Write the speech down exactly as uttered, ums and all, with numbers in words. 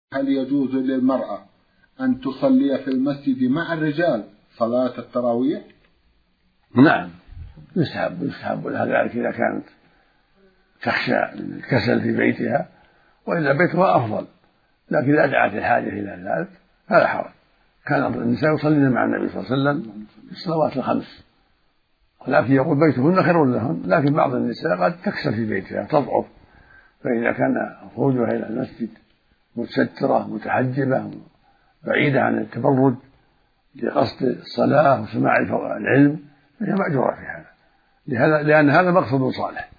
هل يجوز للمرأة أن تصلي في المسجد مع الرجال صلاة التراويح؟ نعم، يستحب يستحب لها ذلك إذا كانت تخشى الكسل في بيتها، وإلا بيتها أفضل، لكن إذا دعت الحاجة إلى ذلك فلا حرج. كان النساء يصلين مع النبي صلى الله عليه وسلم في الصلوات الخمس، ولكن يقول بيتهن خير لهن، لكن بعض النساء قد تكسل في بيتها تضعف، فإذا كان خروجها إلى المسجد متسترة متحجبة بعيدة عن التبرج لقصد الصلاة وسماع العلم فهي مأجورة في هذا، لأن هذا مقصد صالح.